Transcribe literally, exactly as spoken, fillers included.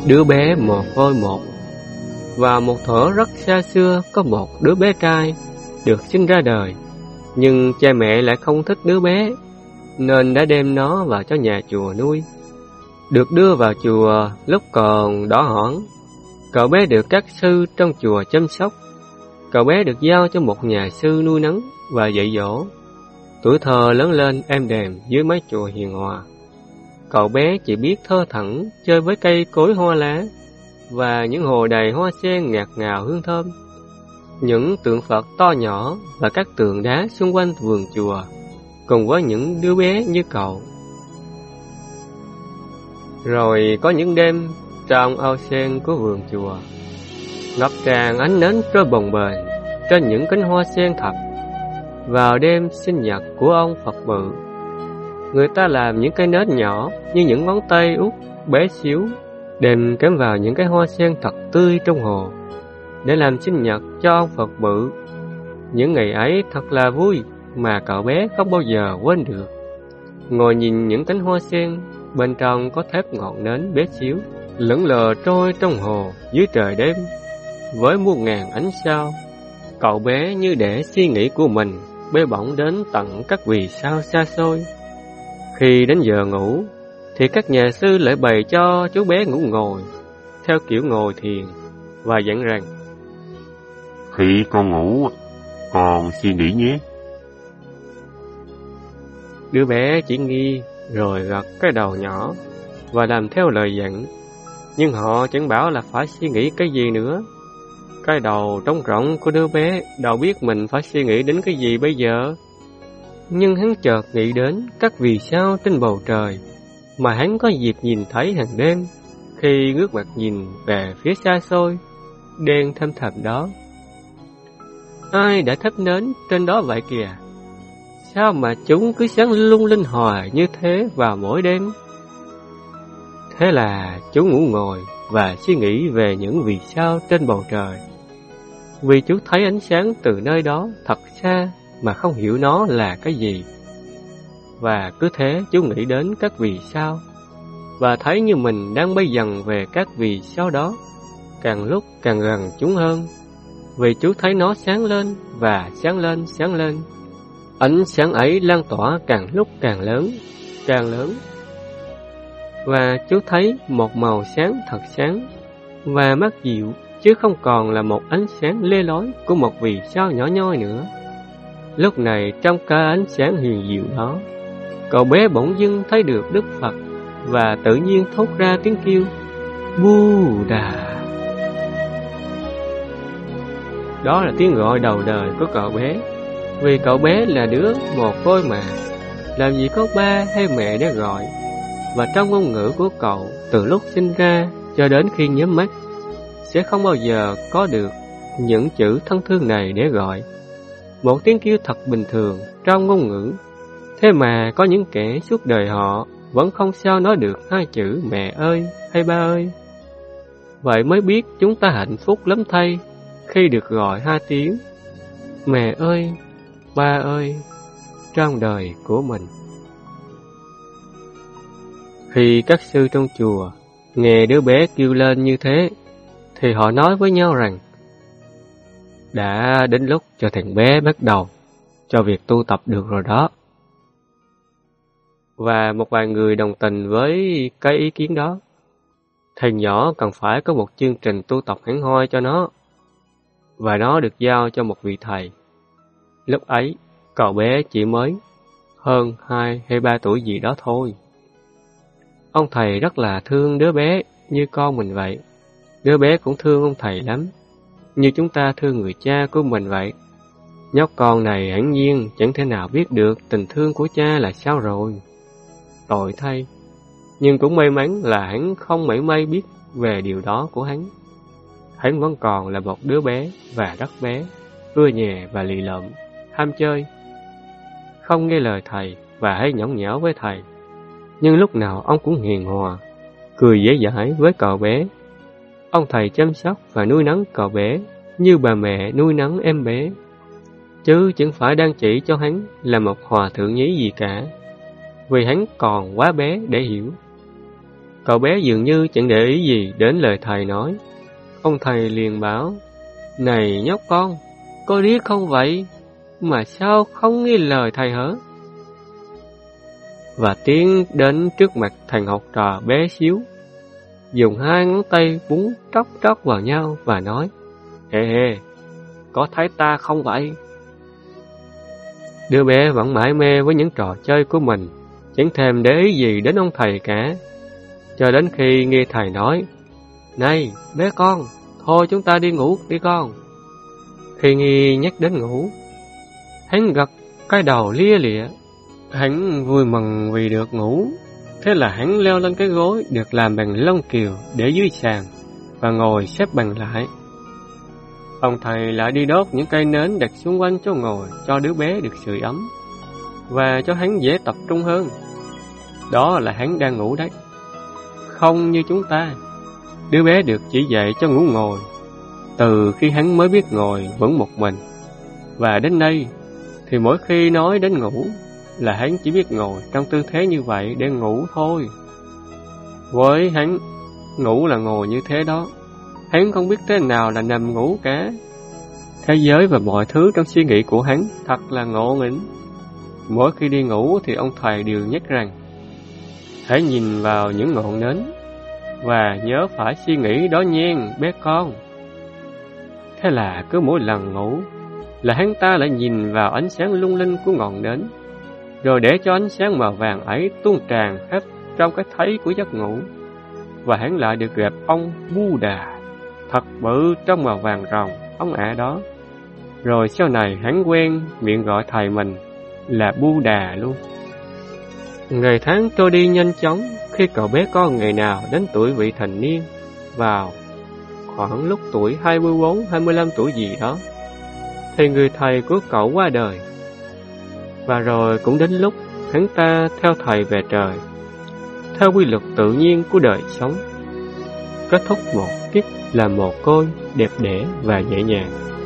đứa bé mồ côi một. Và một thuở rất xa xưa có một đứa bé trai được sinh ra đời, nhưng cha mẹ lại không thích đứa bé, nên đã đem nó vào cho nhà chùa nuôi. Được đưa vào chùa lúc còn đỏ hỏn, cậu bé được các sư trong chùa chăm sóc. Cậu bé được giao cho một nhà sư nuôi nấng và dạy dỗ. Tuổi thơ lớn lên êm đềm dưới mái chùa hiền hòa. Cậu bé chỉ biết thơ thẩn chơi với cây cối hoa lá và những hồ đầy hoa sen ngạt ngào hương thơm. Những tượng Phật to nhỏ và các tượng đá xung quanh vườn chùa, cùng với những đứa bé như cậu. Rồi có những đêm trong ao sen của vườn chùa, ngập tràn ánh nến trôi bồng bềnh trên những cánh hoa sen thật. Vào đêm sinh nhật của ông Phật bự, người ta làm những cây nến nhỏ như những ngón tay út bé xíu, đem cắm vào những cái hoa sen thật tươi trong hồ để làm sinh nhật cho ông Phật bự. Những ngày ấy thật là vui mà cậu bé không bao giờ quên được. Ngồi nhìn những cánh hoa sen, bên trong có thép ngọn nến bé xíu lững lờ trôi trong hồ dưới trời đêm với muôn ngàn ánh sao. Cậu bé như để suy nghĩ của mình bơi bổng đến tận các vì sao xa xôi. Khi đến giờ ngủ thì các nhà sư lại bày cho chú bé ngủ ngồi theo kiểu ngồi thiền và dặn rằng: khi con ngủ, con suy nghĩ nhé. Đứa bé chỉ nghi rồi gật cái đầu nhỏ và làm theo lời dặn. Nhưng họ chẳng bảo là phải suy nghĩ cái gì nữa. Cái đầu trống rỗng của đứa bé đâu biết mình phải suy nghĩ đến cái gì bây giờ. Nhưng hắn chợt nghĩ đến các vì sao trên bầu trời mà hắn có dịp nhìn thấy hàng đêm khi ngước mặt nhìn về phía xa xôi đen thâm thẳm đó. Ai đã thắp nến trên đó vậy kìa? Sao mà chúng cứ sáng lung linh hoài như thế vào mỗi đêm? Thế là chú ngủ ngồi và suy nghĩ về những vì sao trên bầu trời. Vì chú thấy ánh sáng từ nơi đó thật xa mà không hiểu nó là cái gì. Và cứ thế chú nghĩ đến các vì sao và thấy như mình đang bay dần về các vì sao đó, càng lúc càng gần chúng hơn. Vì chú thấy nó sáng lên và sáng lên sáng lên. Ánh sáng ấy lan tỏa càng lúc càng lớn, càng lớn. Và chú thấy một màu sáng thật sáng và mát dịu, chứ không còn là một ánh sáng lê lói của một vì sao nhỏ nhoi nữa. Lúc này trong cả ánh sáng hiền diệu đó, cậu bé bỗng dưng thấy được Đức Phật và tự nhiên thốt ra tiếng kêu Buddha. Đó là tiếng gọi đầu đời của cậu bé. Vì cậu bé là đứa mồ côi mà, làm gì có ba hay mẹ để gọi. Và trong ngôn ngữ của cậu, từ lúc sinh ra cho đến khi nhắm mắt, sẽ không bao giờ có được những chữ thân thương này để gọi. Một tiếng kêu thật bình thường trong ngôn ngữ. Thế mà có những kẻ suốt đời họ vẫn không sao nói được hai chữ mẹ ơi hay ba ơi. Vậy mới biết chúng ta hạnh phúc lắm thay khi được gọi hai tiếng mẹ ơi, ba ơi trong đời của mình. Khi các sư trong chùa nghe đứa bé kêu lên như thế, thì họ nói với nhau rằng đã đến lúc cho thằng bé bắt đầu cho việc tu tập được rồi đó. Và một vài người đồng tình với cái ý kiến đó. Thằng nhỏ cần phải có một chương trình tu tập hẳn hoi cho nó, và nó được giao cho một vị thầy. Lúc ấy, cậu bé chỉ mới hơn hai hay ba tuổi gì đó thôi. Ông thầy rất là thương đứa bé như con mình vậy. Đứa bé cũng thương ông thầy lắm, như chúng ta thương người cha của mình vậy. Nhóc con này hẳn nhiên chẳng thể nào biết được tình thương của cha là sao rồi. Tội thay, nhưng cũng may mắn là hắn không mảy may biết về điều đó của hắn. Hắn vẫn còn là một đứa bé và rất bé, ưa nhè và lì lợm, ham chơi, không nghe lời thầy và hay nhõng nhẽo với thầy. Nhưng lúc nào ông cũng hiền hòa, cười dễ dãi với cậu bé. Ông thầy chăm sóc và nuôi nấng cậu bé như bà mẹ nuôi nấng em bé, chứ chẳng phải đang chỉ cho hắn là một hòa thượng nhí gì cả, vì hắn còn quá bé để hiểu. Cậu bé dường như chẳng để ý gì đến lời thầy nói. Ông thầy liền bảo, này nhóc con, có điếc không vậy? Mà sao không nghe lời thầy hả? Và tiến đến trước mặt thằng học trò bé xíu, dùng hai ngón tay búng tróc tróc vào nhau và nói, Ê ê, có thấy ta không vậy? Đứa bé vẫn mải mê với những trò chơi của mình, chẳng thèm để ý gì đến ông thầy cả. Cho đến khi nghe thầy nói, Này, bé con, thôi chúng ta đi ngủ đi con. Khi Nghi nhắc đến ngủ, hắn gật cái đầu lia lịa. Hắn vui mừng vì được ngủ. Thế là hắn leo lên cái gối được làm bằng lông kiều để dưới sàn và ngồi xếp bằng lại. Ông thầy lại đi đốt những cây nến đặt xung quanh chỗ ngồi cho đứa bé được sưởi ấm và cho hắn dễ tập trung hơn. Đó là hắn đang ngủ đấy. Không như chúng ta, đứa bé được chỉ dạy cho ngủ ngồi từ khi hắn mới biết ngồi vững một mình. Và đến đây thì mỗi khi nói đến ngủ là hắn chỉ biết ngồi trong tư thế như vậy để ngủ thôi. Với hắn, ngủ là ngồi như thế đó. Hắn không biết thế nào là nằm ngủ cả. Thế giới và mọi thứ trong suy nghĩ của hắn thật là ngộ nghĩnh. Mỗi khi đi ngủ thì ông thầy đều nhắc rằng, hãy nhìn vào những ngọn nến và nhớ phải suy nghĩ đó nhen bé con. Thế là cứ mỗi lần ngủ là hắn ta lại nhìn vào ánh sáng lung linh của ngọn nến, rồi để cho ánh sáng màu vàng ấy tuôn tràn hết trong cái thấy của giấc ngủ. Và hắn lại được gặp ông Buddha thật bự trong màu vàng ròng óng ả đó. Rồi sau này hắn quen miệng gọi thầy mình là Buddha luôn. Ngày tháng trôi đi nhanh chóng khi cậu bé con ngày nào đến tuổi vị thành niên, vào khoảng lúc tuổi hai mươi bốn hai mươi lăm tuổi gì đó, thì người thầy của cậu qua đời. Và rồi cũng đến lúc hắn ta theo thầy về trời, theo quy luật tự nhiên của đời sống, kết thúc một kiếp làm mồ côi đẹp đẽ và nhẹ nhàng.